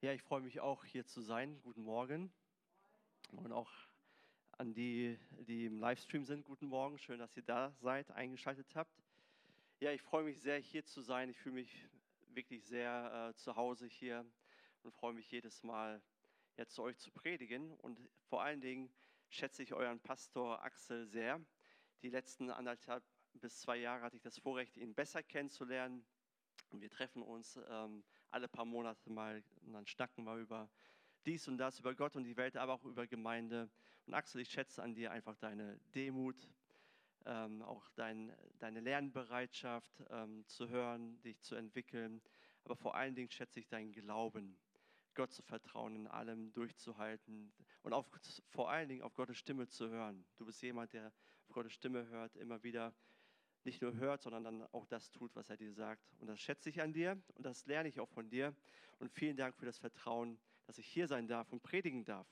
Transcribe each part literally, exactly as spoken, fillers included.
Ja, ich freue mich auch, hier zu sein. Guten Morgen. Und auch an die, die im Livestream sind, guten Morgen. Schön, dass ihr da seid, eingeschaltet habt. Ja, ich freue mich sehr, hier zu sein. Ich fühle mich wirklich sehr äh, zu Hause hier und freue mich jedes Mal, ja, zu euch zu predigen. Und vor allen Dingen schätze ich euren Pastor Axel sehr. Die letzten anderthalb bis zwei Jahre hatte ich das Vorrecht, ihn besser kennenzulernen. Und wir treffen uns ähm, alle paar Monate mal und dann schnacken wir über dies und das, über Gott und die Welt, aber auch über Gemeinde. Und Axel, ich schätze an dir einfach deine Demut, ähm, auch dein, deine Lernbereitschaft ähm, zu hören, dich zu entwickeln. Aber vor allen Dingen schätze ich deinen Glauben, Gott zu vertrauen, in allem durchzuhalten und auf, vor allen Dingen auf Gottes Stimme zu hören. Du bist jemand, der auf Gottes Stimme hört, immer wieder nicht nur hört, sondern dann auch das tut, was er dir sagt. Und das schätze ich an dir und das lerne ich auch von dir. Und vielen Dank für das Vertrauen, dass ich hier sein darf und predigen darf.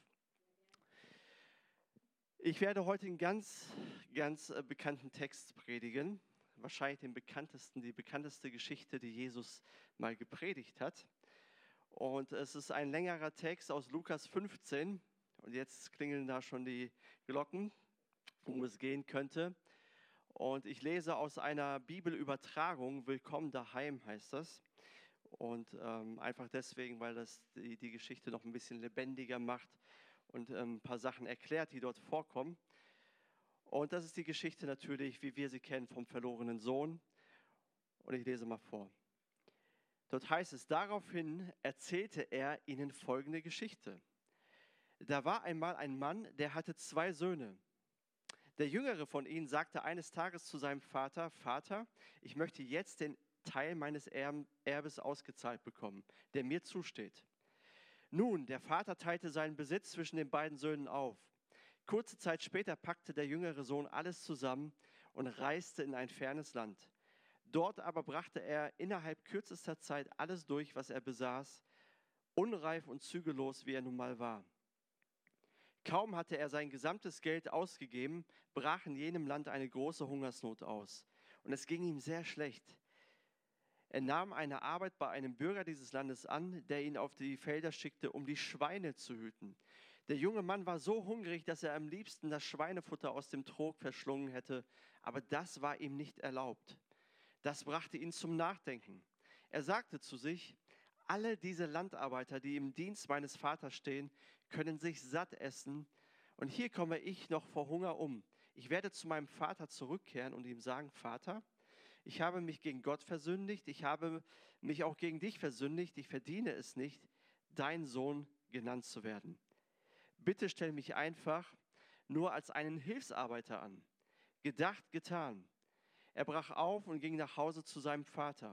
Ich werde heute einen ganz, ganz bekannten Text predigen. Wahrscheinlich den bekanntesten, die bekannteste Geschichte, die Jesus mal gepredigt hat. Und es ist ein längerer Text aus Lukas fünfzehn. Und jetzt klingeln da schon die Glocken, worum es gehen könnte. Und ich lese aus einer Bibelübertragung, Willkommen daheim heißt das. Und ähm, einfach deswegen, weil das die, die Geschichte noch ein bisschen lebendiger macht und ähm, ein paar Sachen erklärt, die dort vorkommen. Und das ist die Geschichte natürlich, wie wir sie kennen, vom verlorenen Sohn. Und ich lese mal vor. Dort heißt es, daraufhin erzählte er ihnen folgende Geschichte. Da war einmal ein Mann, der hatte zwei Söhne. Der Jüngere von ihnen sagte eines Tages zu seinem Vater, Vater, ich möchte jetzt den Teil meines Erbes ausgezahlt bekommen, der mir zusteht. Nun, der Vater teilte seinen Besitz zwischen den beiden Söhnen auf. Kurze Zeit später packte der jüngere Sohn alles zusammen und reiste in ein fernes Land. Dort aber brachte er innerhalb kürzester Zeit alles durch, was er besaß, unreif und zügellos, wie er nun mal war. Kaum hatte er sein gesamtes Geld ausgegeben, brach in jenem Land eine große Hungersnot aus. Und es ging ihm sehr schlecht. Er nahm eine Arbeit bei einem Bürger dieses Landes an, der ihn auf die Felder schickte, um die Schweine zu hüten. Der junge Mann war so hungrig, dass er am liebsten das Schweinefutter aus dem Trog verschlungen hätte, aber das war ihm nicht erlaubt. Das brachte ihn zum Nachdenken. Er sagte zu sich, alle diese Landarbeiter, die im Dienst meines Vaters stehen, können sich satt essen. Und hier komme ich noch vor Hunger um. Ich werde zu meinem Vater zurückkehren und ihm sagen, Vater, ich habe mich gegen Gott versündigt, ich habe mich auch gegen dich versündigt, ich verdiene es nicht, dein Sohn genannt zu werden. Bitte stell mich einfach nur als einen Hilfsarbeiter an. Gedacht, getan. Er brach auf und ging nach Hause zu seinem Vater.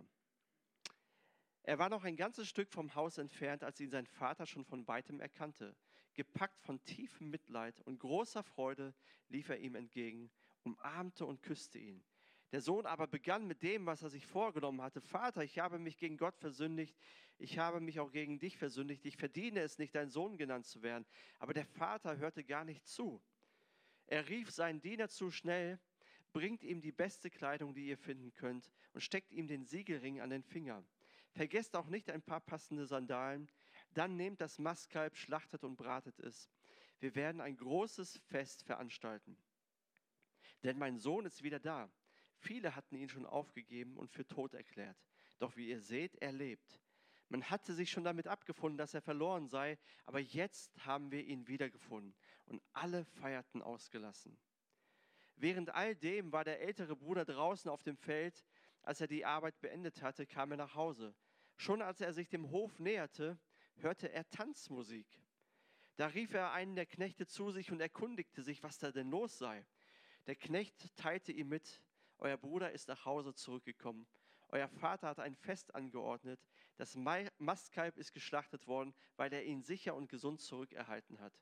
Er war noch ein ganzes Stück vom Haus entfernt, als ihn sein Vater schon von weitem erkannte. Gepackt von tiefem Mitleid und großer Freude lief er ihm entgegen, umarmte und küsste ihn. Der Sohn aber begann mit dem, was er sich vorgenommen hatte. Vater, ich habe mich gegen Gott versündigt, ich habe mich auch gegen dich versündigt, ich verdiene es nicht, dein Sohn genannt zu werden. Aber der Vater hörte gar nicht zu. Er rief seinen Diener zu, schnell, bringt ihm die beste Kleidung, die ihr finden könnt, und steckt ihm den Siegelring an den Finger. Vergesst auch nicht ein paar passende Sandalen. Dann nehmt das Mastkalb, schlachtet und bratet es. Wir werden ein großes Fest veranstalten. Denn mein Sohn ist wieder da. Viele hatten ihn schon aufgegeben und für tot erklärt. Doch wie ihr seht, er lebt. Man hatte sich schon damit abgefunden, dass er verloren sei, aber jetzt haben wir ihn wiedergefunden. Und alle feierten ausgelassen. Während all dem war der ältere Bruder draußen auf dem Feld. Als er die Arbeit beendet hatte, kam er nach Hause. Schon als er sich dem Hof näherte, hörte er Tanzmusik. Da rief er einen der Knechte zu sich und erkundigte sich, was da denn los sei. Der Knecht teilte ihm mit, euer Bruder ist nach Hause zurückgekommen. Euer Vater hat ein Fest angeordnet. Das Mastkalb ist geschlachtet worden, weil er ihn sicher und gesund zurückerhalten hat.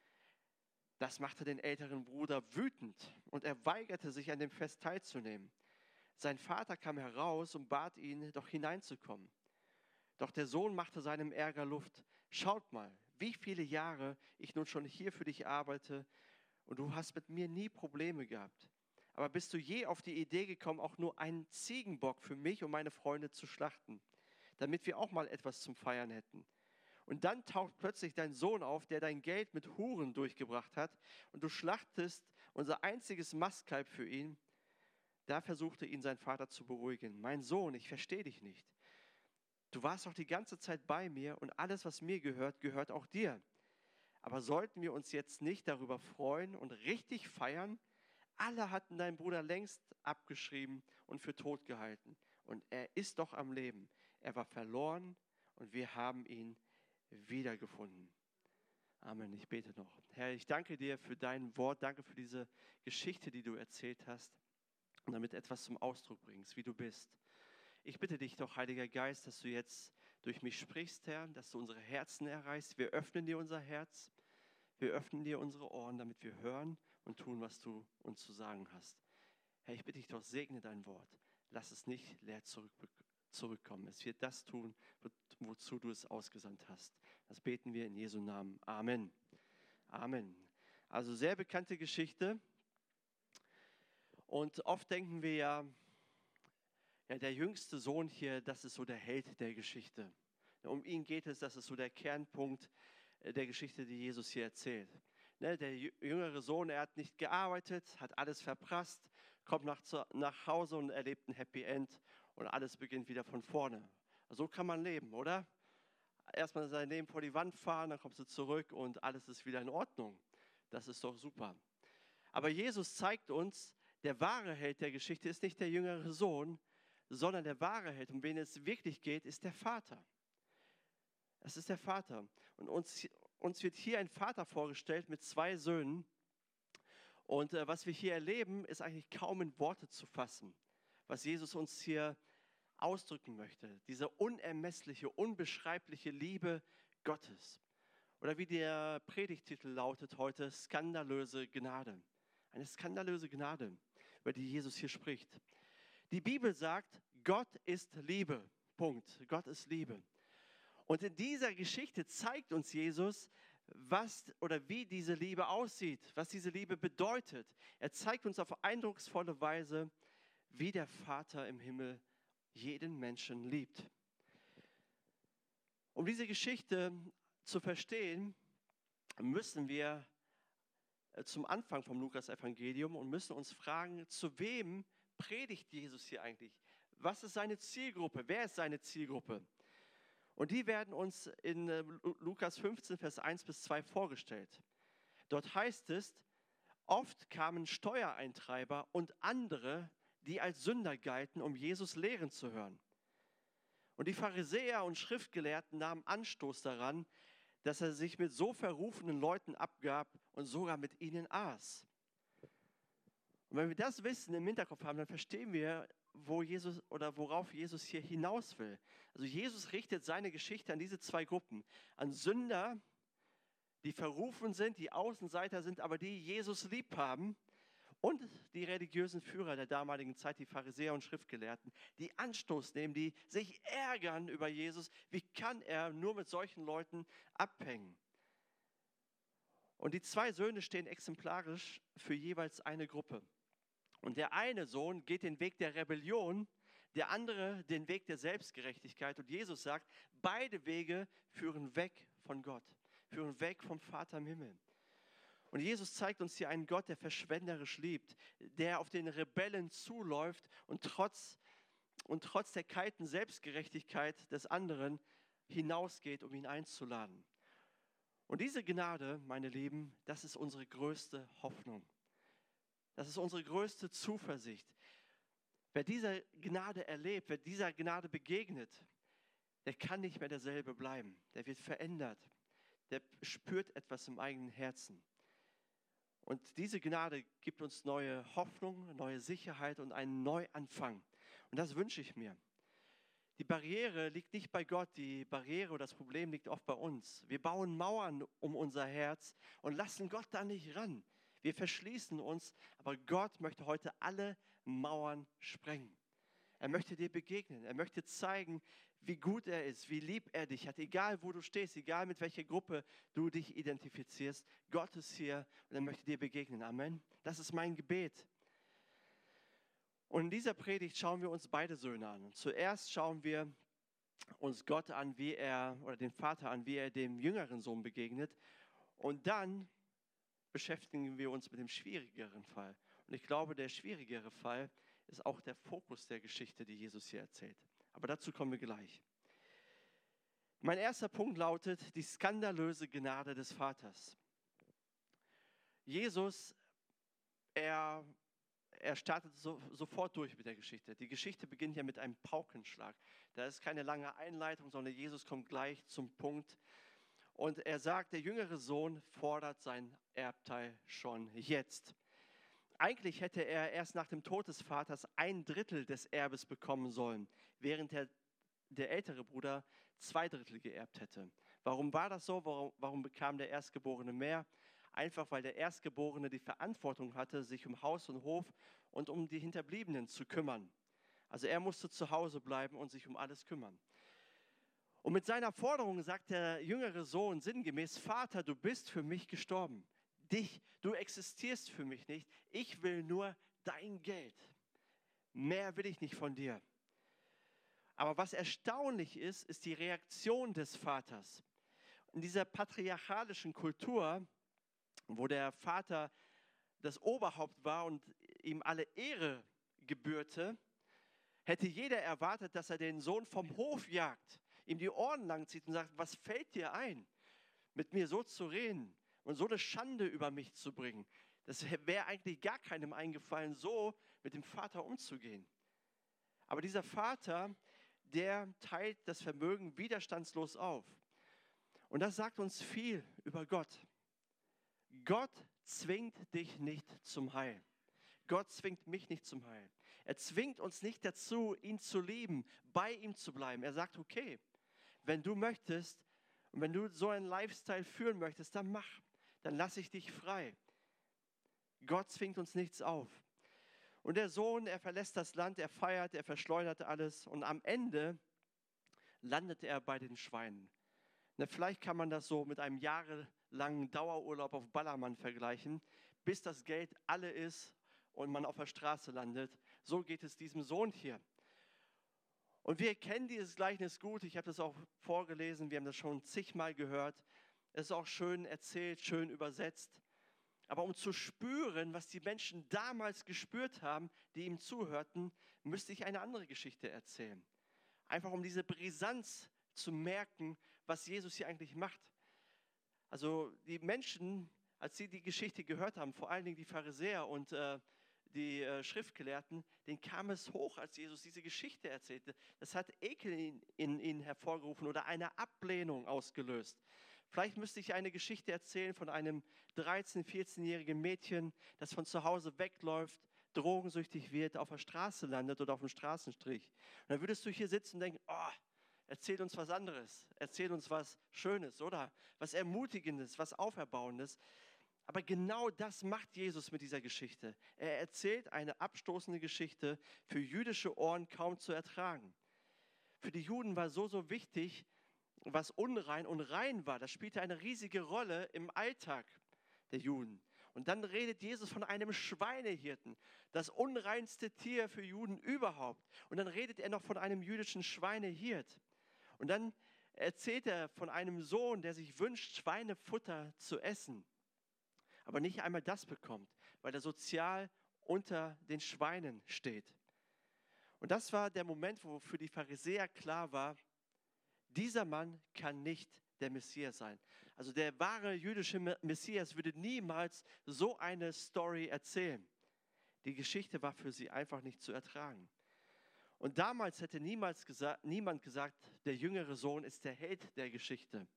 Das machte den älteren Bruder wütend und er weigerte sich, an dem Fest teilzunehmen. Sein Vater kam heraus und bat ihn, doch hineinzukommen. Doch der Sohn machte seinem Ärger Luft. Schaut mal, wie viele Jahre ich nun schon hier für dich arbeite und du hast mit mir nie Probleme gehabt. Aber bist du je auf die Idee gekommen, auch nur einen Ziegenbock für mich und meine Freunde zu schlachten, damit wir auch mal etwas zum Feiern hätten? Und dann taucht plötzlich dein Sohn auf, der dein Geld mit Huren durchgebracht hat und du schlachtest unser einziges Mastkalb für ihn. Da versuchte ihn sein Vater zu beruhigen. Mein Sohn, ich verstehe dich nicht. Du warst doch die ganze Zeit bei mir und alles, was mir gehört, gehört auch dir. Aber sollten wir uns jetzt nicht darüber freuen und richtig feiern? Alle hatten deinen Bruder längst abgeschrieben und für tot gehalten. Und er ist doch am Leben. Er war verloren und wir haben ihn wiedergefunden. Amen. Ich bete noch. Herr, ich danke dir für dein Wort. Danke für diese Geschichte, die du erzählt hast und damit etwas zum Ausdruck bringst, wie du bist. Ich bitte dich doch, Heiliger Geist, dass du jetzt durch mich sprichst, Herr, dass du unsere Herzen erreichst. Wir öffnen dir unser Herz. Wir öffnen dir unsere Ohren, damit wir hören und tun, was du uns zu sagen hast. Herr, ich bitte dich doch, segne dein Wort. Lass es nicht leer zurück, zurückkommen. Es wird das tun, wozu du es ausgesandt hast. Das beten wir in Jesu Namen. Amen. Amen. Also sehr bekannte Geschichte. Und oft denken wir ja, ja, der jüngste Sohn hier, das ist so der Held der Geschichte. Um ihn geht es, das ist so der Kernpunkt der Geschichte, die Jesus hier erzählt. Ne, der jüngere Sohn, er hat nicht gearbeitet, hat alles verprasst, kommt nach, nach Hause und erlebt ein Happy End und alles beginnt wieder von vorne. So kann man leben, oder? Erstmal sein Leben vor die Wand fahren, dann kommst du zurück und alles ist wieder in Ordnung. Das ist doch super. Aber Jesus zeigt uns, der wahre Held der Geschichte ist nicht der jüngere Sohn, sondern der wahre Held, um wen es wirklich geht, ist der Vater. Es ist der Vater. Und uns, uns wird hier ein Vater vorgestellt mit zwei Söhnen. Und äh, was wir hier erleben, ist eigentlich kaum in Worte zu fassen, was Jesus uns hier ausdrücken möchte. Diese unermessliche, unbeschreibliche Liebe Gottes. Oder wie der Predigttitel lautet heute, skandalöse Gnade. Eine skandalöse Gnade, über die Jesus hier spricht. Die Bibel sagt, Gott ist Liebe. Punkt. Gott ist Liebe. Und in dieser Geschichte zeigt uns Jesus, was oder wie diese Liebe aussieht, was diese Liebe bedeutet. Er zeigt uns auf eindrucksvolle Weise, wie der Vater im Himmel jeden Menschen liebt. Um diese Geschichte zu verstehen, müssen wir zum Anfang vom Lukas-Evangelium und müssen uns fragen, zu wem predigt Jesus hier eigentlich? Was ist seine Zielgruppe? Wer ist seine Zielgruppe? Und die werden uns in Lukas fünfzehn, Vers eins bis zwei vorgestellt. Dort heißt es, oft kamen Steuereintreiber und andere, die als Sünder galten, um Jesus lehren zu hören. Und die Pharisäer und Schriftgelehrten nahmen Anstoß daran, dass er sich mit so verrufenen Leuten abgab und sogar mit ihnen aß. Und wenn wir das Wissen im Hinterkopf haben, dann verstehen wir, wo Jesus oder worauf Jesus hier hinaus will. Also Jesus richtet seine Geschichte an diese zwei Gruppen, an Sünder, die verrufen sind, die Außenseiter sind, aber die Jesus lieb haben, und die religiösen Führer der damaligen Zeit, die Pharisäer und Schriftgelehrten, die Anstoß nehmen, die sich ärgern über Jesus. Wie kann er nur mit solchen Leuten abhängen? Und die zwei Söhne stehen exemplarisch für jeweils eine Gruppe. Und der eine Sohn geht den Weg der Rebellion, der andere den Weg der Selbstgerechtigkeit. Und Jesus sagt, beide Wege führen weg von Gott, führen weg vom Vater im Himmel. Und Jesus zeigt uns hier einen Gott, der verschwenderisch liebt, der auf den Rebellen zuläuft und trotz, und trotz der kalten Selbstgerechtigkeit des anderen hinausgeht, um ihn einzuladen. Und diese Gnade, meine Lieben, das ist unsere größte Hoffnung. Das ist unsere größte Zuversicht. Wer dieser Gnade erlebt, wer dieser Gnade begegnet, der kann nicht mehr derselbe bleiben. Der wird verändert. Der spürt etwas im eigenen Herzen. Und diese Gnade gibt uns neue Hoffnung, neue Sicherheit und einen Neuanfang. Und das wünsche ich mir. Die Barriere liegt nicht bei Gott, die Barriere oder das Problem liegt oft bei uns. Wir bauen Mauern um unser Herz und lassen Gott da nicht ran. Wir verschließen uns, aber Gott möchte heute alle Mauern sprengen. Er möchte dir begegnen, er möchte zeigen, wie gut er ist, wie lieb er dich hat, egal wo du stehst, egal mit welcher Gruppe du dich identifizierst. Gott ist hier und er möchte dir begegnen. Amen. Das ist mein Gebet. Und in dieser Predigt schauen wir uns beide Söhne an. Und zuerst schauen wir uns Gott an, wie er, oder den Vater an, wie er dem jüngeren Sohn begegnet. Und dann beschäftigen wir uns mit dem schwierigeren Fall. Und ich glaube, der schwierigere Fall ist auch der Fokus der Geschichte, die Jesus hier erzählt. Aber dazu kommen wir gleich. Mein erster Punkt lautet die skandalöse Gnade des Vaters. Jesus, er, er startet so, sofort durch mit der Geschichte. Die Geschichte beginnt ja mit einem Paukenschlag. Da ist keine lange Einleitung, sondern Jesus kommt gleich zum Punkt. Und er sagt, der jüngere Sohn fordert sein Erbteil schon jetzt. Eigentlich hätte er erst nach dem Tod des Vaters ein Drittel des Erbes bekommen sollen, während der, der ältere Bruder zwei Drittel geerbt hätte. Warum war das so? Warum, warum bekam der Erstgeborene mehr? Einfach weil der Erstgeborene die Verantwortung hatte, sich um Haus und Hof und um die Hinterbliebenen zu kümmern. Also er musste zu Hause bleiben und sich um alles kümmern. Und mit seiner Forderung sagt der jüngere Sohn sinngemäß, Vater, du bist für mich gestorben. Dich, du existierst für mich nicht. Ich will nur dein Geld. Mehr will ich nicht von dir. Aber was erstaunlich ist, ist die Reaktion des Vaters. In dieser patriarchalischen Kultur, wo der Vater das Oberhaupt war und ihm alle Ehre gebührte, hätte jeder erwartet, dass er den Sohn vom Hof jagt, ihm die Ohren lang zieht und sagt, was fällt dir ein, mit mir so zu reden und so eine Schande über mich zu bringen. Das wäre eigentlich gar keinem eingefallen, so mit dem Vater umzugehen. Aber dieser Vater, der teilt das Vermögen widerstandslos auf. Und das sagt uns viel über Gott. Gott zwingt dich nicht zum Heil. Gott zwingt mich nicht zum Heil. Er zwingt uns nicht dazu, ihn zu lieben, bei ihm zu bleiben. Er sagt, okay, wenn du möchtest und wenn du so einen Lifestyle führen möchtest, dann mach, dann lasse ich dich frei. Gott zwingt uns nichts auf. Und der Sohn, er verlässt das Land, er feiert, er verschleudert alles und am Ende landet er bei den Schweinen. Na, vielleicht kann man das so mit einem jahrelangen Dauerurlaub auf Ballermann vergleichen, bis das Geld alle ist und man auf der Straße landet. So geht es diesem Sohn hier. Und wir kennen dieses Gleichnis gut. Ich habe das auch vorgelesen, wir haben das schon zigmal gehört. Es ist auch schön erzählt, schön übersetzt. Aber um zu spüren, was die Menschen damals gespürt haben, die ihm zuhörten, müsste ich eine andere Geschichte erzählen. Einfach um diese Brisanz zu merken, was Jesus hier eigentlich macht. Also die Menschen, als sie die Geschichte gehört haben, vor allen Dingen die Pharisäer und äh, die äh, Schriftgelehrten, denen kam es hoch, als Jesus diese Geschichte erzählte. Das hat Ekel in, in ihnen hervorgerufen oder eine Ablehnung ausgelöst. Vielleicht müsste ich eine Geschichte erzählen von einem dreizehn-, vierzehnjährigen Mädchen, das von zu Hause wegläuft, drogensüchtig wird, auf der Straße landet oder auf dem Straßenstrich. Und dann würdest du hier sitzen und denken, oh, erzähl uns was anderes, erzähl uns was Schönes, oder? Was Ermutigendes, was Auferbauendes. Aber genau das macht Jesus mit dieser Geschichte. Er erzählt eine abstoßende Geschichte, für jüdische Ohren kaum zu ertragen. Für die Juden war so, so wichtig, was unrein und rein war. Das spielte eine riesige Rolle im Alltag der Juden. Und dann redet Jesus von einem Schweinehirten, das unreinste Tier für Juden überhaupt. Und dann redet er noch von einem jüdischen Schweinehirt. Und dann erzählt er von einem Sohn, der sich wünscht, Schweinefutter zu essen, aber nicht einmal das bekommt, weil er sozial unter den Schweinen steht. Und das war der Moment, wo für die Pharisäer klar war, dieser Mann kann nicht der Messias sein. Also der wahre jüdische Messias würde niemals so eine Story erzählen. Die Geschichte war für sie einfach nicht zu ertragen. Und damals hätte niemals gesa- niemand gesagt, der jüngere Sohn ist der Held der Geschichte,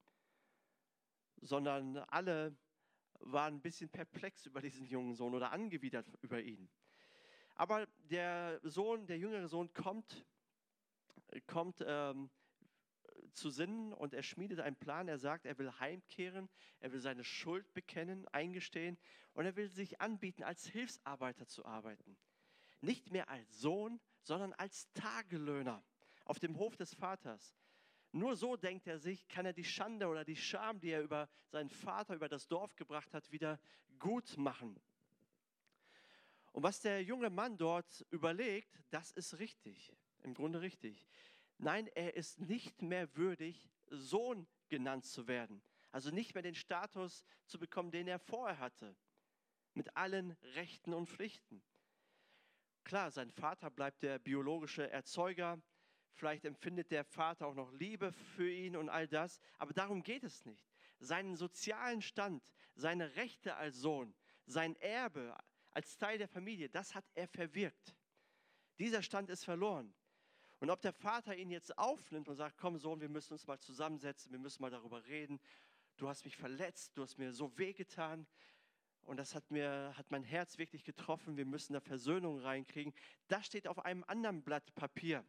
sondern alle waren ein bisschen perplex über diesen jungen Sohn oder angewidert über ihn. Aber der Sohn, der jüngere Sohn kommt, kommt ähm, zu Sinnen und er schmiedet einen Plan. Er sagt, er will heimkehren, er will seine Schuld bekennen, eingestehen und er will sich anbieten, als Hilfsarbeiter zu arbeiten. Nicht mehr als Sohn, sondern als Tagelöhner auf dem Hof des Vaters. Nur so, denkt er sich, kann er die Schande oder die Scham, die er über seinen Vater, über das Dorf gebracht hat, wieder gut machen. Und was der junge Mann dort überlegt, das ist richtig, im Grunde richtig. Nein, er ist nicht mehr würdig, Sohn genannt zu werden. Also nicht mehr den Status zu bekommen, den er vorher hatte. Mit allen Rechten und Pflichten. Klar, sein Vater bleibt der biologische Erzeuger. Vielleicht empfindet der Vater auch noch Liebe für ihn und all das. Aber darum geht es nicht. Seinen sozialen Stand, seine Rechte als Sohn, sein Erbe als Teil der Familie, das hat er verwirkt. Dieser Stand ist verloren. Und ob der Vater ihn jetzt aufnimmt und sagt, komm Sohn, wir müssen uns mal zusammensetzen, wir müssen mal darüber reden. Du hast mich verletzt, du hast mir so wehgetan und das hat, mir, hat mein Herz wirklich getroffen, wir müssen da Versöhnung reinkriegen. Das steht auf einem anderen Blatt Papier.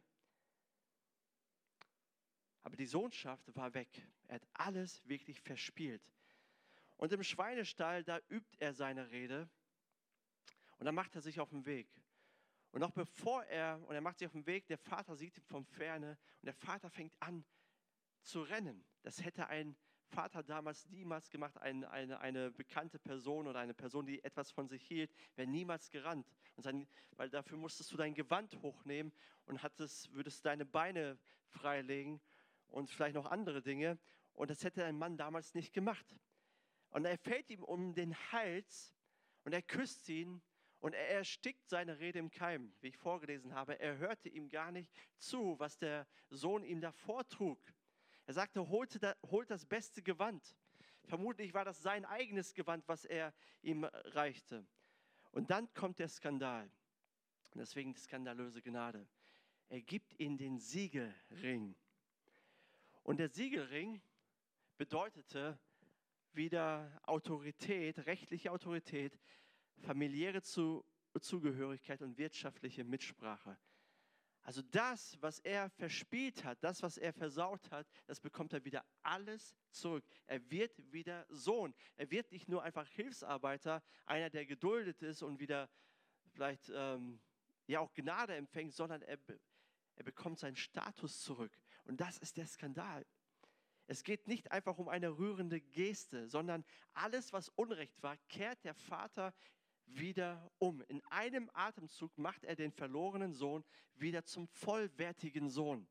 Aber die Sohnschaft war weg. Er hat alles wirklich verspielt. Und im Schweinestall, da übt er seine Rede und dann macht er sich auf den Weg. Und noch bevor er, und er macht sich auf den Weg, der Vater sieht ihn von Ferne und der Vater fängt an zu rennen. Das hätte ein Vater damals niemals gemacht, ein, eine, eine bekannte Person oder eine Person, die etwas von sich hielt, wäre niemals gerannt. Und sein, weil dafür musstest du dein Gewand hochnehmen und hattest, würdest deine Beine freilegen und vielleicht noch andere Dinge. Und das hätte ein Mann damals nicht gemacht. Und er fällt ihm um den Hals und er küsst ihn. Und er erstickt seine Rede im Keim, wie ich vorgelesen habe. Er hörte ihm gar nicht zu, was der Sohn ihm da vortrug. Er sagte, holte da, holt das beste Gewand. Vermutlich war das sein eigenes Gewand, was er ihm reichte. Und dann kommt der Skandal. Und deswegen die skandalöse Gnade. Er gibt ihm den Siegelring. Und der Siegelring bedeutete wieder Autorität, rechtliche Autorität, familiäre Zugehörigkeit und wirtschaftliche Mitsprache. Also das, was er verspielt hat, das, was er versaut hat, das bekommt er wieder alles zurück. Er wird wieder Sohn. Er wird nicht nur einfach Hilfsarbeiter, einer, der geduldet ist und wieder vielleicht ähm, ja auch Gnade empfängt, sondern er, er bekommt seinen Status zurück. Und das ist der Skandal. Es geht nicht einfach um eine rührende Geste, sondern alles, was Unrecht war, kehrt der Vater wieder um. In einem Atemzug macht er den verlorenen Sohn wieder zum vollwertigen Sohn.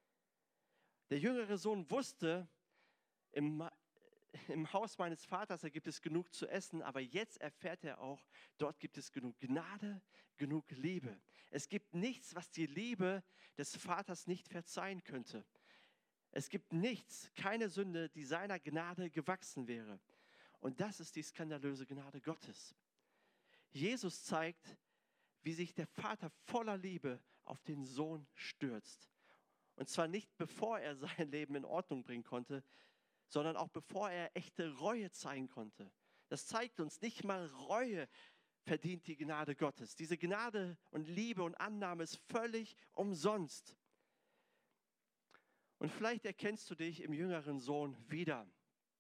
Der jüngere Sohn wusste, im, im Haus meines Vaters, da gibt es genug zu essen, aber jetzt erfährt er auch, dort gibt es genug Gnade, genug Liebe. Es gibt nichts, was die Liebe des Vaters nicht verzeihen könnte. Es gibt nichts, keine Sünde, die seiner Gnade gewachsen wäre. Und das ist die skandalöse Gnade Gottes. Jesus zeigt, wie sich der Vater voller Liebe auf den Sohn stürzt. Und zwar nicht bevor er sein Leben in Ordnung bringen konnte, sondern auch bevor er echte Reue zeigen konnte. Das zeigt uns, nicht mal Reue verdient die Gnade Gottes. Diese Gnade und Liebe und Annahme ist völlig umsonst. Und vielleicht erkennst du dich im jüngeren Sohn wieder,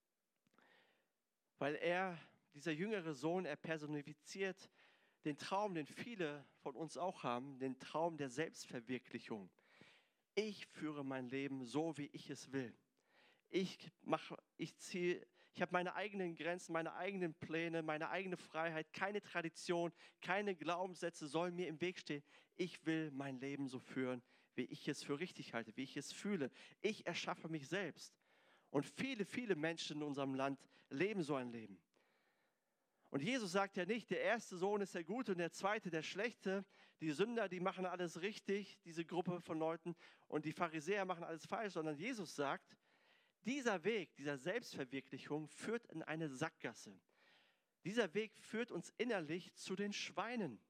weil er, dieser jüngere Sohn, er personifiziert den Traum, den viele von uns auch haben, den Traum der Selbstverwirklichung. Ich führe mein Leben so, wie ich es will. Ich mache, ich ziehe, ich habe meine eigenen Grenzen, meine eigenen Pläne, meine eigene Freiheit, keine Tradition, keine Glaubenssätze sollen mir im Weg stehen. Ich will mein Leben so führen, wie ich es für richtig halte, wie ich es fühle. Ich erschaffe mich selbst. Und viele, viele Menschen in unserem Land leben so ein Leben. Und Jesus sagt ja nicht, der erste Sohn ist der Gute und der zweite der Schlechte. Die Sünder, die machen alles richtig, diese Gruppe von Leuten, und die Pharisäer machen alles falsch, sondern Jesus sagt, dieser Weg, dieser Selbstverwirklichung führt in eine Sackgasse. Dieser Weg führt uns innerlich zu den Schweinen.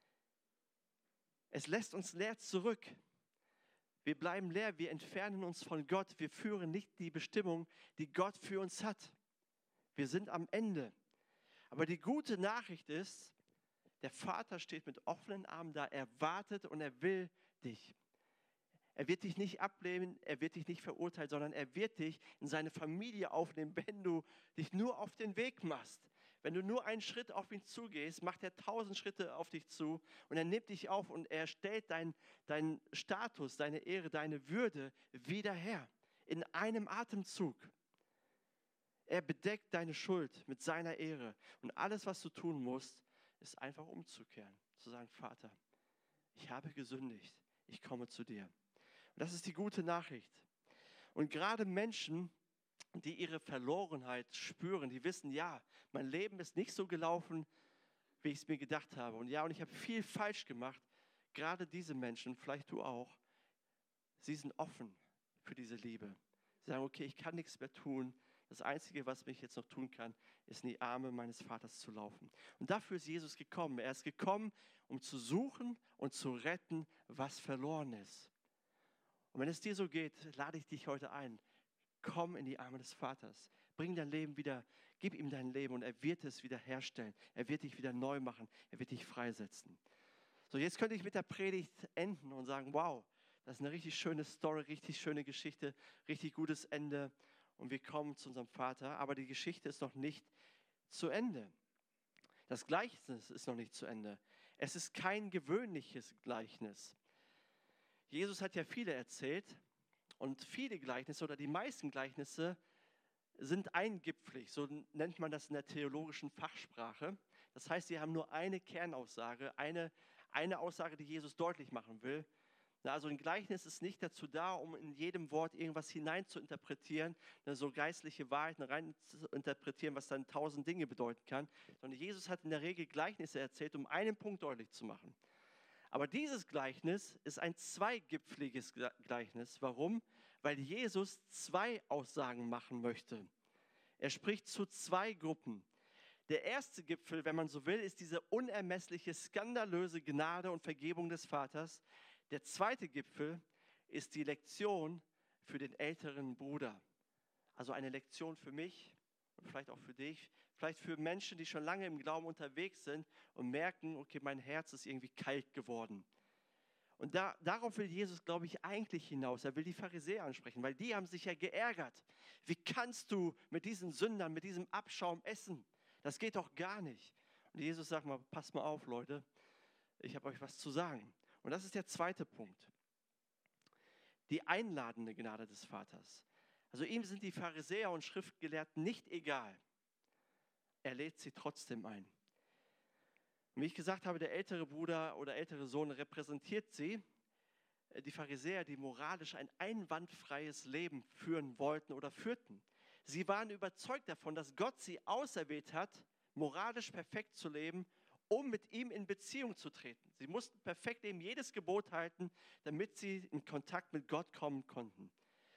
Es lässt uns leer zurück. Wir bleiben leer, wir entfernen uns von Gott, wir führen nicht die Bestimmung, die Gott für uns hat. Wir sind am Ende. Aber die gute Nachricht ist, der Vater steht mit offenen Armen da, er wartet und er will dich. Er wird dich nicht ablehnen, er wird dich nicht verurteilen, sondern er wird dich in seine Familie aufnehmen, wenn du dich nur auf den Weg machst. Wenn du nur einen Schritt auf ihn zugehst, macht er tausend Schritte auf dich zu und er nimmt dich auf und er stellt deinen dein Status, deine Ehre, deine Würde wieder her. In einem Atemzug. Er bedeckt deine Schuld mit seiner Ehre. Und alles, was du tun musst, ist einfach umzukehren. Zu sagen, Vater, ich habe gesündigt, ich komme zu dir. Und das ist die gute Nachricht. Und gerade Menschen, die ihre Verlorenheit spüren, die wissen, ja, mein Leben ist nicht so gelaufen, wie ich es mir gedacht habe. Und ja, und ich habe viel falsch gemacht. Gerade diese Menschen, vielleicht du auch, sie sind offen für diese Liebe. Sie sagen, okay, ich kann nichts mehr tun. Das Einzige, was mich jetzt noch tun kann, ist in die Arme meines Vaters zu laufen. Und dafür ist Jesus gekommen. Er ist gekommen, um zu suchen und zu retten, was verloren ist. Und wenn es dir so geht, lade ich dich heute ein. Komm in die Arme des Vaters. Bring dein Leben wieder, gib ihm dein Leben und er wird es wieder herstellen. Er wird dich wieder neu machen. Er wird dich freisetzen. So, jetzt könnte ich mit der Predigt enden und sagen, wow, das ist eine richtig schöne Story, richtig schöne Geschichte, richtig gutes Ende. Und wir kommen zu unserem Vater. Aber die Geschichte ist noch nicht zu Ende. Das Gleichnis ist noch nicht zu Ende. Es ist kein gewöhnliches Gleichnis. Jesus hat ja viele erzählt und viele Gleichnisse oder die meisten Gleichnisse sind eingipflig, so nennt man das in der theologischen Fachsprache. Das heißt, sie haben nur eine Kernaussage, eine, eine Aussage, die Jesus deutlich machen will. Also ein Gleichnis ist nicht dazu da, um in jedem Wort irgendwas hinein zu interpretieren, so geistliche Wahrheiten rein zu interpretieren, was dann tausend Dinge bedeuten kann, sondern Jesus hat in der Regel Gleichnisse erzählt, um einen Punkt deutlich zu machen. Aber dieses Gleichnis ist ein zweigipfliges Gleichnis. Warum? Weil Jesus zwei Aussagen machen möchte. Er spricht zu zwei Gruppen. Der erste Gipfel, wenn man so will, ist diese unermessliche, skandalöse Gnade und Vergebung des Vaters. Der zweite Gipfel ist die Lektion für den älteren Bruder. Also eine Lektion für mich und vielleicht auch für dich, vielleicht für Menschen, die schon lange im Glauben unterwegs sind und merken, okay, mein Herz ist irgendwie kalt geworden. Und da, darauf will Jesus, glaube ich, eigentlich hinaus. Er will die Pharisäer ansprechen, weil die haben sich ja geärgert. Wie kannst du mit diesen Sündern, mit diesem Abschaum essen? Das geht doch gar nicht. Und Jesus sagt mal, passt mal auf, Leute, ich habe euch was zu sagen. Und das ist der zweite Punkt. Die einladende Gnade des Vaters. Also ihm sind die Pharisäer und Schriftgelehrten nicht egal. Er lädt sie trotzdem ein. Und wie ich gesagt habe, der ältere Bruder oder ältere Sohn repräsentiert sie, die Pharisäer, die moralisch ein einwandfreies Leben führen wollten oder führten. Sie waren überzeugt davon, dass Gott sie auserwählt hat, moralisch perfekt zu leben, um mit ihm in Beziehung zu treten. Sie mussten perfekt leben, jedes Gebot halten, damit sie in Kontakt mit Gott kommen konnten.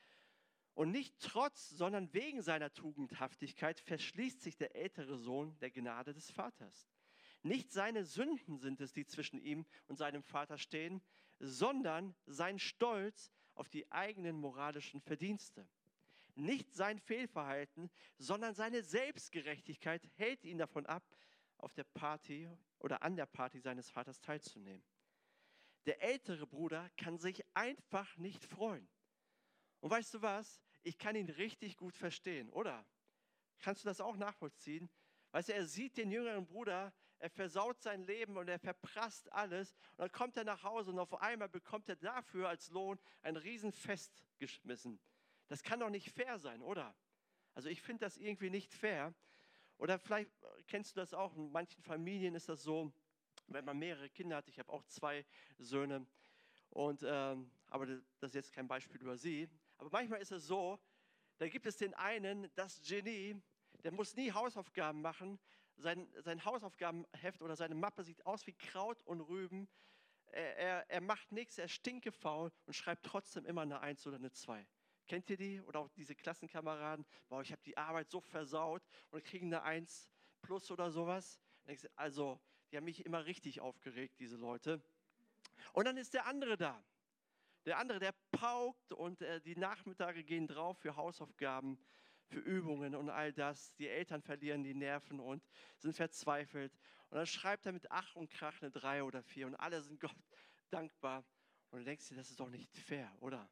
Und nicht trotz, sondern wegen seiner Tugendhaftigkeit verschließt sich der ältere Sohn der Gnade des Vaters. Nicht seine Sünden sind es, die zwischen ihm und seinem Vater stehen, sondern sein Stolz auf die eigenen moralischen Verdienste. Nicht sein Fehlverhalten, sondern seine Selbstgerechtigkeit hält ihn davon ab, auf der Party oder an der Party seines Vaters teilzunehmen. Der ältere Bruder kann sich einfach nicht freuen. Und weißt du was? Ich kann ihn richtig gut verstehen, oder? Kannst du das auch nachvollziehen? Weißt du, er sieht den jüngeren Bruder, er versaut sein Leben und er verprasst alles. Und dann kommt er nach Hause und auf einmal bekommt er dafür als Lohn ein Riesenfest geschmissen. Das kann doch nicht fair sein, oder? Also ich finde das irgendwie nicht fair. Oder vielleicht kennst du das auch, in manchen Familien ist das so, wenn man mehrere Kinder hat, ich habe auch zwei Söhne, und, ähm, aber das ist jetzt kein Beispiel über sie, aber manchmal ist es so, da gibt es den einen, das Genie, der muss nie Hausaufgaben machen, sein, sein Hausaufgabenheft oder seine Mappe sieht aus wie Kraut und Rüben, er, er, er macht nichts, er ist stinkefaul und schreibt trotzdem immer eine Eins oder eine Zwei. Kennt ihr die? Oder auch diese Klassenkameraden? Boah, ich habe die Arbeit so versaut und kriegen eine Eins plus oder sowas. Also, die haben mich immer richtig aufgeregt, diese Leute. Und dann ist der andere da. Der andere, der paukt und äh, die Nachmittage gehen drauf für Hausaufgaben, für Übungen und all das. Die Eltern verlieren die Nerven und sind verzweifelt. Und dann schreibt er mit Ach und Krach eine Drei oder Vier und alle sind Gott dankbar. Und du denkst dir, das ist doch nicht fair, oder?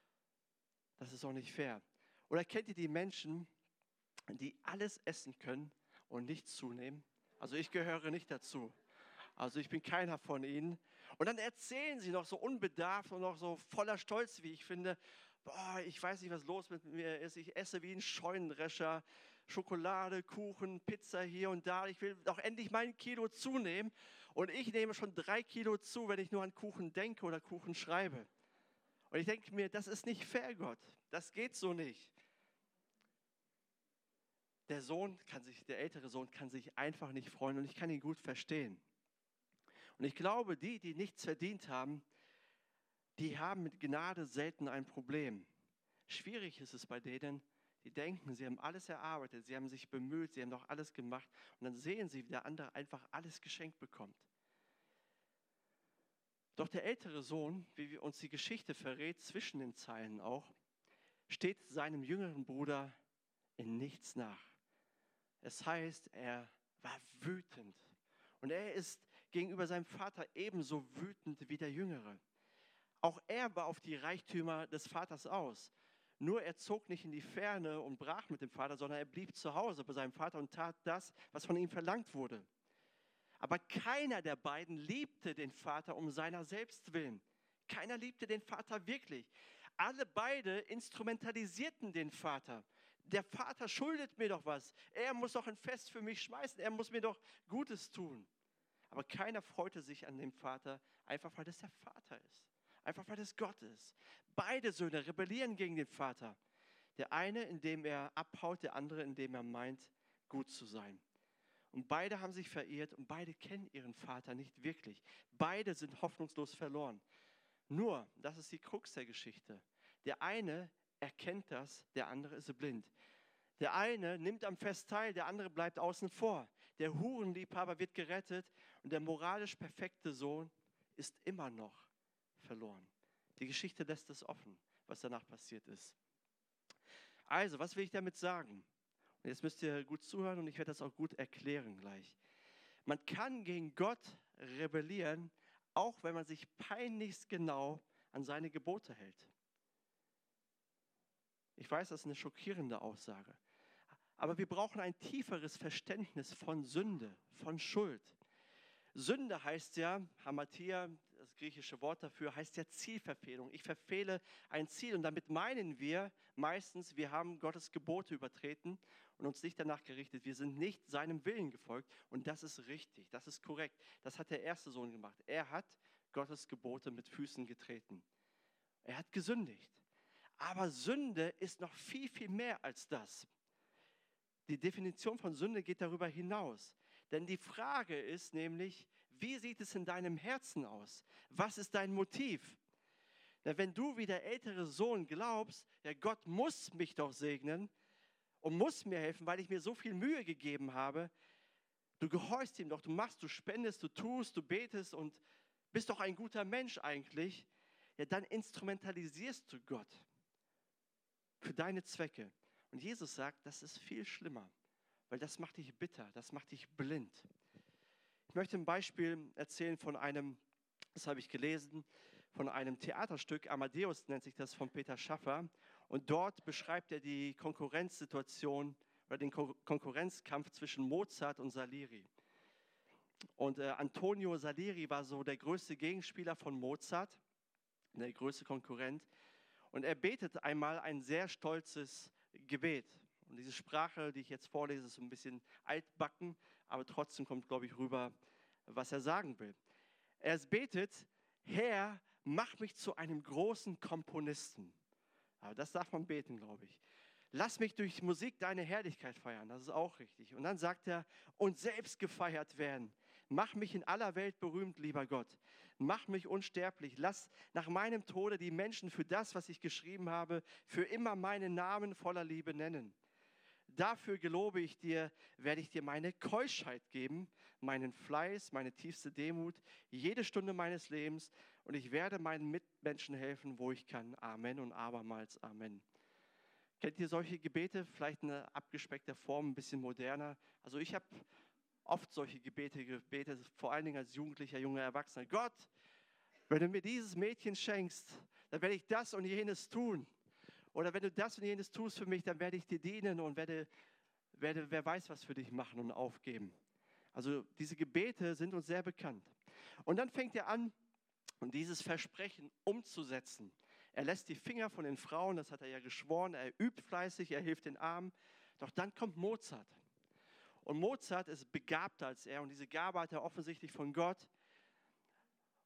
Das ist auch nicht fair. Oder kennt ihr die Menschen, die alles essen können und nichts zunehmen? Also ich gehöre nicht dazu. Also ich bin keiner von ihnen. Und dann erzählen sie noch so unbedarft und noch so voller Stolz, wie ich finde, boah, ich weiß nicht, was los mit mir ist. Ich esse wie ein Scheunendrescher, Schokolade, Kuchen, Pizza hier und da. Ich will doch endlich mein Kilo zunehmen. Und ich nehme schon drei Kilo zu, wenn ich nur an Kuchen denke oder Kuchen schreibe. Und ich denke mir, das ist nicht fair, Gott. Das geht so nicht. Der Sohn kann sich, der ältere Sohn kann sich einfach nicht freuen und ich kann ihn gut verstehen. Und ich glaube, die, die nichts verdient haben, die haben mit Gnade selten ein Problem. Schwierig ist es bei denen, die denken, sie haben alles erarbeitet, sie haben sich bemüht, sie haben doch alles gemacht und dann sehen sie, wie der andere einfach alles geschenkt bekommt. Doch der ältere Sohn, wie wir uns die Geschichte verrät, zwischen den Zeilen auch, steht seinem jüngeren Bruder in nichts nach. Es heißt, er war wütend und er ist gegenüber seinem Vater ebenso wütend wie der Jüngere. Auch er war auf die Reichtümer des Vaters aus. Nur er zog nicht in die Ferne und brach mit dem Vater, sondern er blieb zu Hause bei seinem Vater und tat das, was von ihm verlangt wurde. Aber keiner der beiden liebte den Vater um seiner selbst willen. Keiner liebte den Vater wirklich. Alle beide instrumentalisierten den Vater. Der Vater schuldet mir doch was. Er muss doch ein Fest für mich schmeißen. Er muss mir doch Gutes tun. Aber keiner freute sich an dem Vater, einfach weil das der Vater ist. Einfach weil es Gott ist. Beide Söhne rebellieren gegen den Vater. Der eine, indem er abhaut, der andere, indem er meint, gut zu sein. Und beide haben sich verirrt und beide kennen ihren Vater nicht wirklich. Beide sind hoffnungslos verloren. Nur, das ist die Krux der Geschichte. Der eine erkennt das, der andere ist blind. Der eine nimmt am Fest teil, der andere bleibt außen vor. Der Hurenliebhaber wird gerettet und der moralisch perfekte Sohn ist immer noch verloren. Die Geschichte lässt es offen, was danach passiert ist. Also, was will ich damit sagen? Und jetzt müsst ihr gut zuhören und ich werde das auch gut erklären gleich. Man kann gegen Gott rebellieren, auch wenn man sich peinlichst genau an seine Gebote hält. Ich weiß, das ist eine schockierende Aussage. Aber wir brauchen ein tieferes Verständnis von Sünde, von Schuld. Sünde heißt ja, Hamatia, das griechische Wort dafür, heißt ja Zielverfehlung. Ich verfehle ein Ziel und damit meinen wir meistens, wir haben Gottes Gebote übertreten und uns nicht danach gerichtet. Wir sind nicht seinem Willen gefolgt und das ist richtig, das ist korrekt. Das hat der erste Sohn gemacht. Er hat Gottes Gebote mit Füßen getreten. Er hat gesündigt. Aber Sünde ist noch viel, viel mehr als das. Die Definition von Sünde geht darüber hinaus. Denn die Frage ist nämlich, wie sieht es in deinem Herzen aus? Was ist dein Motiv? Denn wenn du wie der ältere Sohn glaubst, ja, Gott muss mich doch segnen und muss mir helfen, weil ich mir so viel Mühe gegeben habe, du gehorchst ihm doch, du machst, du spendest, du tust, du betest und bist doch ein guter Mensch eigentlich, ja, dann instrumentalisierst du Gott für deine Zwecke. Und Jesus sagt, das ist viel schlimmer, weil das macht dich bitter, das macht dich blind. Ich möchte ein Beispiel erzählen von einem, das habe ich gelesen, von einem Theaterstück, Amadeus nennt sich das, von Peter Schaffer. Und dort beschreibt er die Konkurrenzsituation oder den Kon- Konkurrenzkampf zwischen Mozart und Salieri. Und äh, Antonio Salieri war so der größte Gegenspieler von Mozart, der größte Konkurrent. Und er betet einmal ein sehr stolzes Gebet. Und diese Sprache, die ich jetzt vorlese, ist so ein bisschen altbacken, aber trotzdem kommt, glaube ich, rüber, was er sagen will. Er betet, Herr, mach mich zu einem großen Komponisten. Aber das darf man beten, glaube ich. Lass mich durch Musik deine Herrlichkeit feiern, das ist auch richtig. Und dann sagt er, und selbst gefeiert werden. Mach mich in aller Welt berühmt, lieber Gott. Mach mich unsterblich. Lass nach meinem Tode die Menschen für das, was ich geschrieben habe, für immer meinen Namen voller Liebe nennen. Dafür gelobe ich dir, werde ich dir meine Keuschheit geben, meinen Fleiß, meine tiefste Demut, jede Stunde meines Lebens und ich werde meinen Mitmenschen helfen, wo ich kann. Amen und abermals Amen. Kennt ihr solche Gebete? Vielleicht in einer abgespeckter Form, ein bisschen moderner. Also ich habe oft solche Gebete gebetet, vor allen Dingen als Jugendlicher, junger Erwachsener. Gott, wenn du mir dieses Mädchen schenkst, dann werde ich das und jenes tun. Oder wenn du das und jenes tust für mich, dann werde ich dir dienen und werde, werde wer weiß was für dich machen und aufgeben. Also diese Gebete sind uns sehr bekannt. Und dann fängt er an, dieses Versprechen umzusetzen. Er lässt die Finger von den Frauen, das hat er ja geschworen, er übt fleißig, er hilft den Armen. Doch dann kommt Mozart. Und Mozart ist begabter als er und diese Gabe hat er offensichtlich von Gott.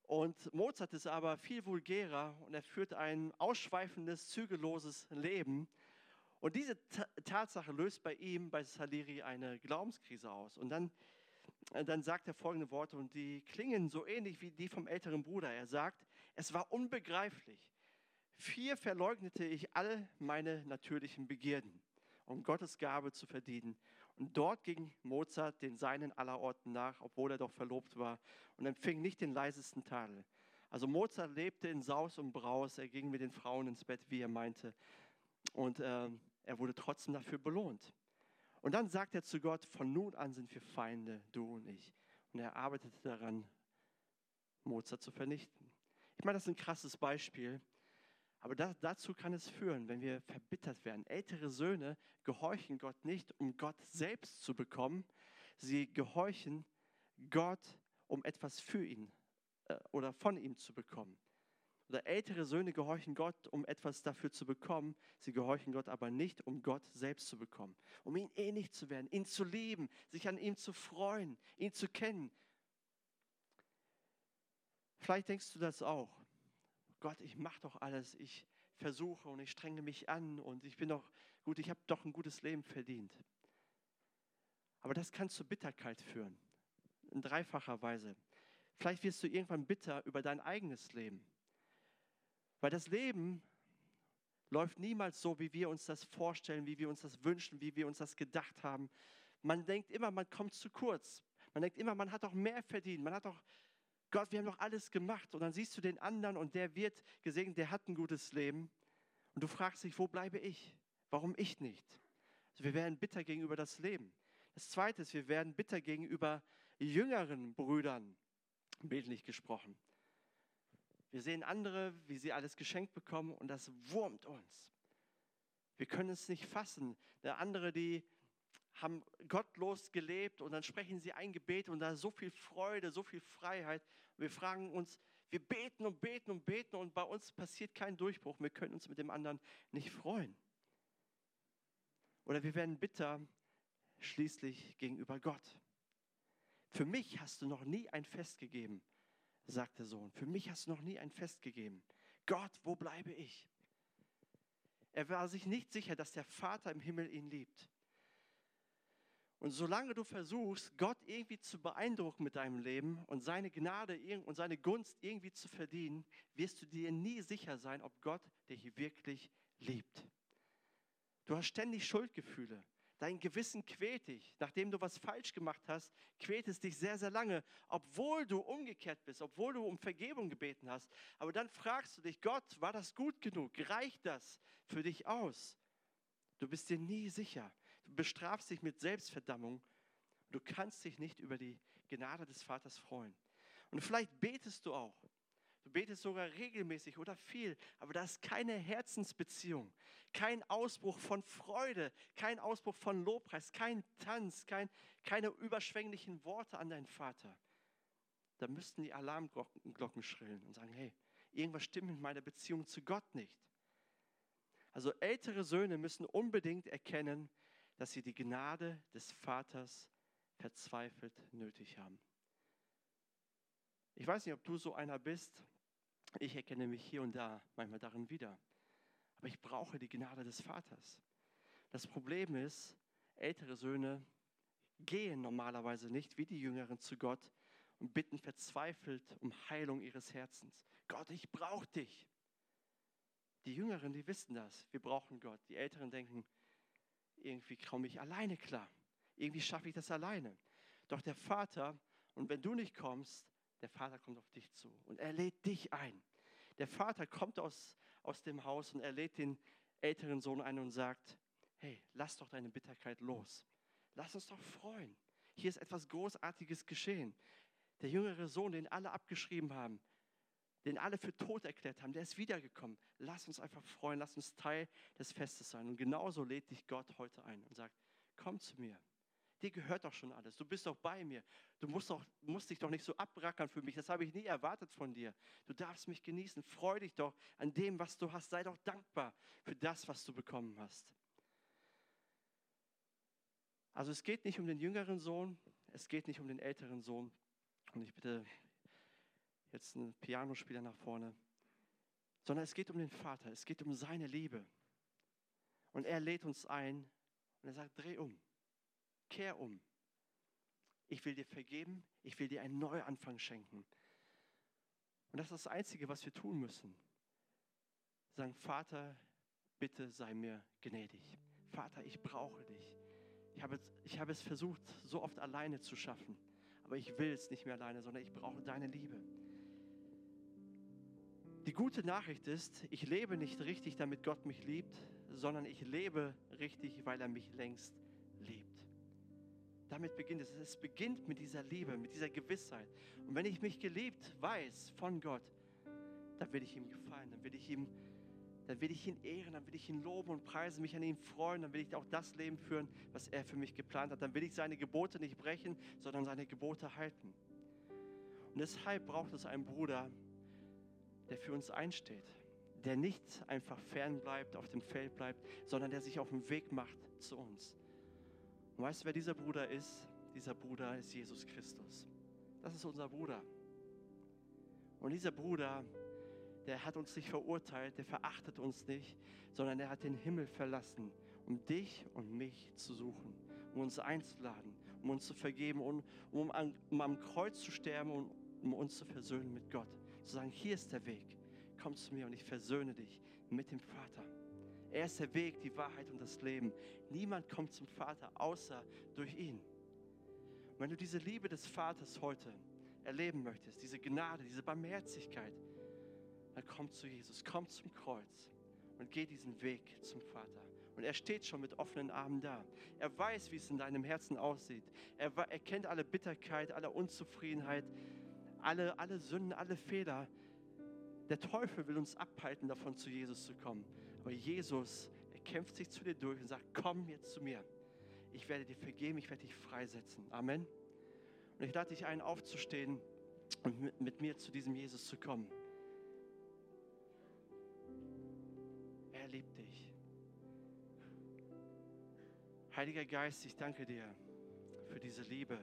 Und Mozart ist aber viel vulgärer und er führt ein ausschweifendes, zügelloses Leben. Und diese Ta- Tatsache löst bei ihm, bei Salieri, eine Glaubenskrise aus. Und dann, äh, dann sagt er folgende Worte, und die klingen so ähnlich wie die vom älteren Bruder. Er sagt, es war unbegreiflich. Vier verleugnete ich all meine natürlichen Begierden, um Gottes Gabe zu verdienen. Und dort ging Mozart den Seinen allerorten nach, obwohl er doch verlobt war, und empfing nicht den leisesten Tadel. Also Mozart lebte in Saus und Braus, er ging mit den Frauen ins Bett, wie er meinte. Und äh, er wurde trotzdem dafür belohnt. Und dann sagt er zu Gott, von nun an sind wir Feinde, du und ich. Und er arbeitete daran, Mozart zu vernichten. Ich meine, das ist ein krasses Beispiel. Aber das, dazu kann es führen, wenn wir verbittert werden. Ältere Söhne gehorchen Gott nicht, um Gott selbst zu bekommen. Sie gehorchen Gott, um etwas für ihn äh, oder von ihm zu bekommen. Oder ältere Söhne gehorchen Gott, um etwas dafür zu bekommen. Sie gehorchen Gott aber nicht, um Gott selbst zu bekommen. Um ihn ähnlich zu werden, ihn zu lieben, sich an ihm zu freuen, ihn zu kennen. Vielleicht denkst du das auch. Gott, ich mache doch alles, ich versuche und ich strenge mich an und ich bin doch gut, ich habe doch ein gutes Leben verdient. Aber das kann zu Bitterkeit führen, in dreifacher Weise. Vielleicht wirst du irgendwann bitter über dein eigenes Leben, weil das Leben läuft niemals so, wie wir uns das vorstellen, wie wir uns das wünschen, wie wir uns das gedacht haben. Man denkt immer, man kommt zu kurz. Man denkt immer, man hat doch mehr verdient, man hat doch Gott, wir haben doch alles gemacht. Und dann siehst du den anderen und der wird gesegnet, der hat ein gutes Leben. Und du fragst dich, wo bleibe ich? Warum ich nicht? Also wir werden bitter gegenüber das Leben. Das Zweite ist, wir werden bitter gegenüber jüngeren Brüdern, bildlich gesprochen. Wir sehen andere, wie sie alles geschenkt bekommen und das wurmt uns. Wir können es nicht fassen. Der andere, die haben gottlos gelebt und dann sprechen sie ein Gebet und da ist so viel Freude, so viel Freiheit. Wir fragen uns, wir beten und beten und beten und bei uns passiert kein Durchbruch. Wir können uns mit dem anderen nicht freuen. Oder wir werden bitter schließlich gegenüber Gott. Für mich hast du noch nie ein Fest gegeben, sagt der Sohn. Für mich hast du noch nie ein Fest gegeben. Gott, wo bleibe ich? Er war sich nicht sicher, dass der Vater im Himmel ihn liebt. Und solange du versuchst, Gott irgendwie zu beeindrucken mit deinem Leben und seine Gnade und seine Gunst irgendwie zu verdienen, wirst du dir nie sicher sein, ob Gott dich wirklich liebt. Du hast ständig Schuldgefühle. Dein Gewissen quält dich. Nachdem du was falsch gemacht hast, quält es dich sehr, sehr lange, obwohl du umgekehrt bist, obwohl du um Vergebung gebeten hast. Aber dann fragst du dich, Gott, war das gut genug? Reicht das für dich aus? Du bist dir nie sicher. Du bestrafst dich mit Selbstverdammung. Du kannst dich nicht über die Gnade des Vaters freuen. Und vielleicht betest du auch. Du betest sogar regelmäßig oder viel, aber da ist keine Herzensbeziehung, kein Ausbruch von Freude, kein Ausbruch von Lobpreis, kein Tanz, kein, keine überschwänglichen Worte an deinen Vater. Da müssten die Alarmglocken schrillen und sagen, hey, irgendwas stimmt mit meiner Beziehung zu Gott nicht. Also ältere Söhne müssen unbedingt erkennen, dass sie die Gnade des Vaters verzweifelt nötig haben. Ich weiß nicht, ob du so einer bist. Ich erkenne mich hier und da manchmal darin wieder. Aber ich brauche die Gnade des Vaters. Das Problem ist, ältere Söhne gehen normalerweise nicht wie die Jüngeren zu Gott und bitten verzweifelt um Heilung ihres Herzens. Gott, ich brauche dich. Die Jüngeren, die wissen das. Wir brauchen Gott. Die Älteren denken, irgendwie komme ich alleine klar. Irgendwie schaffe ich das alleine. Doch der Vater, und wenn du nicht kommst, der Vater kommt auf dich zu und er lädt dich ein. Der Vater kommt aus, aus dem Haus und er lädt den älteren Sohn ein und sagt, hey, lass doch deine Bitterkeit los. Lass uns doch freuen. Hier ist etwas Großartiges geschehen. Der jüngere Sohn, den alle abgeschrieben haben, den alle für tot erklärt haben, der ist wiedergekommen. Lass uns einfach freuen, lass uns Teil des Festes sein. Und genauso lädt dich Gott heute ein und sagt, komm zu mir. Dir gehört doch schon alles. Du bist doch bei mir. Du musst, doch, musst dich doch nicht so abrackern für mich. Das habe ich nie erwartet von dir. Du darfst mich genießen. Freu dich doch an dem, was du hast. Sei doch dankbar für das, was du bekommen hast. Also es geht nicht um den jüngeren Sohn. Es geht nicht um den älteren Sohn. Und ich bitte, jetzt ein Pianospieler nach vorne, sondern es geht um den Vater, es geht um seine Liebe. Und er lädt uns ein und er sagt, dreh um, kehr um. Ich will dir vergeben, ich will dir einen Neuanfang schenken. Und das ist das Einzige, was wir tun müssen. Sagen, Vater, bitte sei mir gnädig. Vater, ich brauche dich. Ich habe, ich habe es versucht, so oft alleine zu schaffen. Aber ich will es nicht mehr alleine, sondern ich brauche deine Liebe. Die gute Nachricht ist, ich lebe nicht richtig, damit Gott mich liebt, sondern ich lebe richtig, weil er mich längst liebt. Damit beginnt es. Es beginnt mit dieser Liebe, mit dieser Gewissheit. Und wenn ich mich geliebt weiß von Gott, dann will ich ihm gefallen, dann will ich ihm, dann will ich ihn ehren, dann will ich ihn loben und preisen, mich an ihm freuen, dann will ich auch das Leben führen, was er für mich geplant hat. Dann will ich seine Gebote nicht brechen, sondern seine Gebote halten. Und deshalb braucht es einen Bruder, der für uns einsteht, der nicht einfach fern bleibt, auf dem Feld bleibt, sondern der sich auf den Weg macht zu uns. Und weißt du, wer dieser Bruder ist? Dieser Bruder ist Jesus Christus. Das ist unser Bruder. Und dieser Bruder, der hat uns nicht verurteilt, der verachtet uns nicht, sondern er hat den Himmel verlassen, um dich und mich zu suchen, um uns einzuladen, um uns zu vergeben und um, an, um am Kreuz zu sterben und um uns zu versöhnen mit Gott. Zu sagen, hier ist der Weg, komm zu mir und ich versöhne dich mit dem Vater. Er ist der Weg, die Wahrheit und das Leben. Niemand kommt zum Vater, außer durch ihn. Und wenn du diese Liebe des Vaters heute erleben möchtest, diese Gnade, diese Barmherzigkeit, dann komm zu Jesus, komm zum Kreuz und geh diesen Weg zum Vater. Und er steht schon mit offenen Armen da. Er weiß, wie es in deinem Herzen aussieht. Er, er kennt alle Bitterkeit, alle Unzufriedenheit, alle, alle Sünden, alle Fehler. Der Teufel will uns abhalten, davon zu Jesus zu kommen. Aber Jesus, er kämpft sich zu dir durch und sagt, komm jetzt zu mir. Ich werde dir vergeben, ich werde dich freisetzen. Amen. Und ich lade dich ein, aufzustehen und mit, mit mir zu diesem Jesus zu kommen. Er liebt dich. Heiliger Geist, ich danke dir für diese Liebe.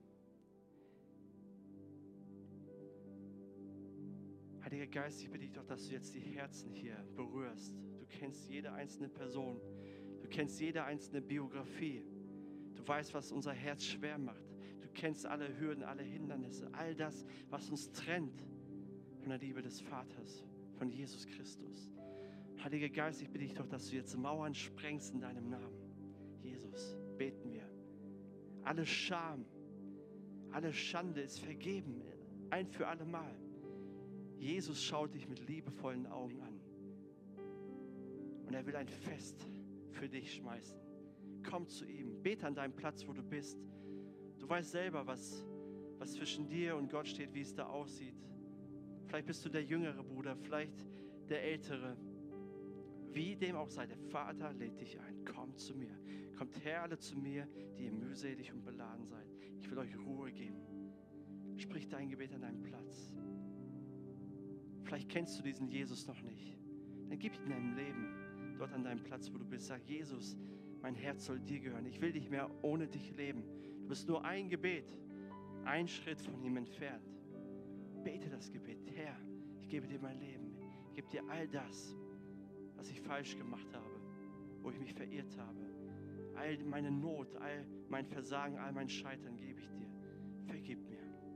Heiliger Geist, ich bitte dich doch, dass du jetzt die Herzen hier berührst. Du kennst jede einzelne Person. Du kennst jede einzelne Biografie. Du weißt, was unser Herz schwer macht. Du kennst alle Hürden, alle Hindernisse, all das, was uns trennt von der Liebe des Vaters, von Jesus Christus. Heiliger Geist, ich bitte dich doch, dass du jetzt Mauern sprengst in deinem Namen. Jesus, beten wir. Alle Scham, alle Schande ist vergeben, ein für alle Mal. Jesus schaut dich mit liebevollen Augen an. Und er will ein Fest für dich schmeißen. Komm zu ihm, bete an deinem Platz, wo du bist. Du weißt selber, was, was zwischen dir und Gott steht, wie es da aussieht. Vielleicht bist du der jüngere Bruder, vielleicht der ältere. Wie dem auch sei, der Vater lädt dich ein. Komm zu mir. Kommt her alle zu mir, die ihr mühselig und beladen seid. Ich will euch Ruhe geben. Sprich dein Gebet an deinem Platz. Vielleicht kennst du diesen Jesus noch nicht. Dann gib ihm dein Leben dort an deinem Platz, wo du bist. Sag, Jesus, mein Herz soll dir gehören. Ich will nicht mehr ohne dich leben. Du bist nur ein Gebet, ein Schritt von ihm entfernt. Bete das Gebet. Herr, ich gebe dir mein Leben. Ich gebe dir all das, was ich falsch gemacht habe, wo ich mich verirrt habe. All meine Not, all mein Versagen, all mein Scheitern gebe ich dir. Vergib mir.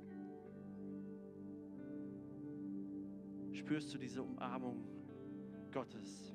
Spürst du diese Umarmung Gottes?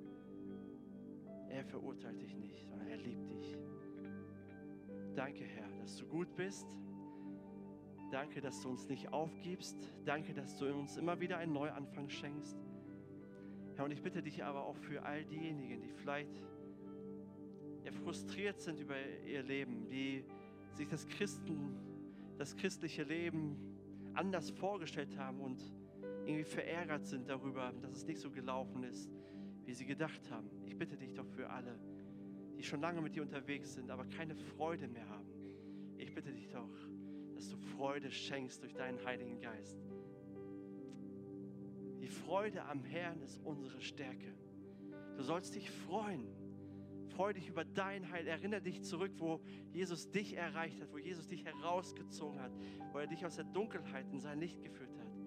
Er verurteilt dich nicht, sondern er liebt dich. Danke, Herr, dass du gut bist. Danke, dass du uns nicht aufgibst. Danke, dass du uns immer wieder einen Neuanfang schenkst. Herr, und ich bitte dich aber auch für all diejenigen, die vielleicht ja, frustriert sind über ihr Leben, die sich das Christen, das christliche Leben anders vorgestellt haben und irgendwie verärgert sind darüber, dass es nicht so gelaufen ist, wie sie gedacht haben. Ich bitte dich doch für alle, die schon lange mit dir unterwegs sind, aber keine Freude mehr haben. Ich bitte dich doch, dass du Freude schenkst durch deinen Heiligen Geist. Die Freude am Herrn ist unsere Stärke. Du sollst dich freuen. Freu dich über dein Heil. Erinnere dich zurück, wo Jesus dich erreicht hat, wo Jesus dich herausgezogen hat, wo er dich aus der Dunkelheit in sein Licht geführt hat.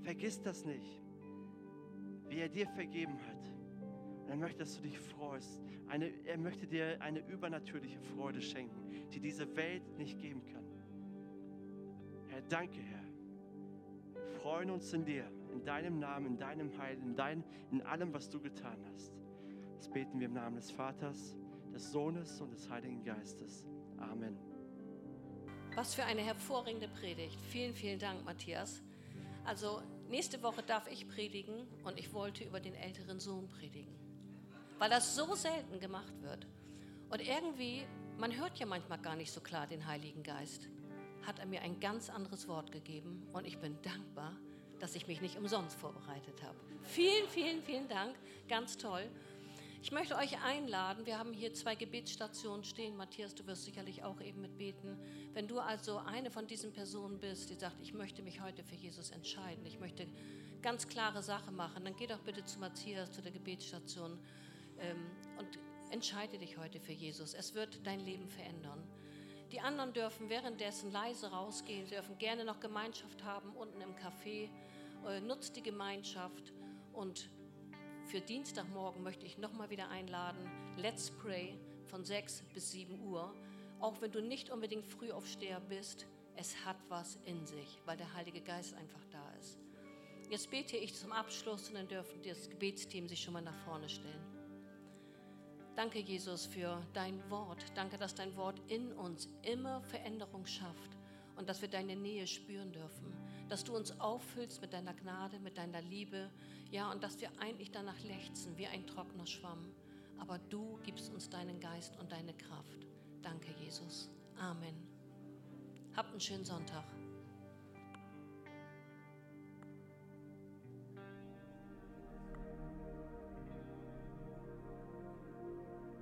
Vergiss das nicht, wie er dir vergeben hat. Und er möchte, dass du dich freust. Eine, er möchte dir eine übernatürliche Freude schenken, die diese Welt nicht geben kann. Herr, danke, Herr. Wir freuen uns in dir, in deinem Namen, in deinem Heil, in, dein, in allem, was du getan hast. Das beten wir im Namen des Vaters, des Sohnes und des Heiligen Geistes. Amen. Was für eine hervorragende Predigt. Vielen, vielen Dank, Matthias. Also nächste Woche darf ich predigen und ich wollte über den älteren Sohn predigen, weil das so selten gemacht wird. Und irgendwie, man hört ja manchmal gar nicht so klar den Heiligen Geist, hat er mir ein ganz anderes Wort gegeben und ich bin dankbar, dass ich mich nicht umsonst vorbereitet habe. Vielen, vielen, vielen Dank, ganz toll. Ich möchte euch einladen, wir haben hier zwei Gebetsstationen stehen. Matthias, du wirst sicherlich auch eben mitbeten. Wenn du also eine von diesen Personen bist, die sagt, ich möchte mich heute für Jesus entscheiden, ich möchte ganz klare Sache machen, dann geh doch bitte zu Matthias, zu der Gebetsstation ähm, und entscheide dich heute für Jesus. Es wird dein Leben verändern. Die anderen dürfen währenddessen leise rausgehen, sie dürfen gerne noch Gemeinschaft haben unten im Café. Äh, nutzt die Gemeinschaft und für Dienstagmorgen möchte ich nochmal wieder einladen, Let's Pray von sechs bis sieben Uhr. Auch wenn du nicht unbedingt Frühaufsteher bist, es hat was in sich, weil der Heilige Geist einfach da ist. Jetzt bete ich zum Abschluss und dann dürfen das Gebetsteam sich schon mal nach vorne stellen. Danke, Jesus, für dein Wort. Danke, dass dein Wort in uns immer Veränderung schafft und dass wir deine Nähe spüren dürfen. Dass du uns auffüllst mit deiner Gnade, mit deiner Liebe, ja, und dass wir eigentlich danach lechzen wie ein trockener Schwamm. Aber du gibst uns deinen Geist und deine Kraft. Danke, Jesus. Amen. Habt einen schönen Sonntag.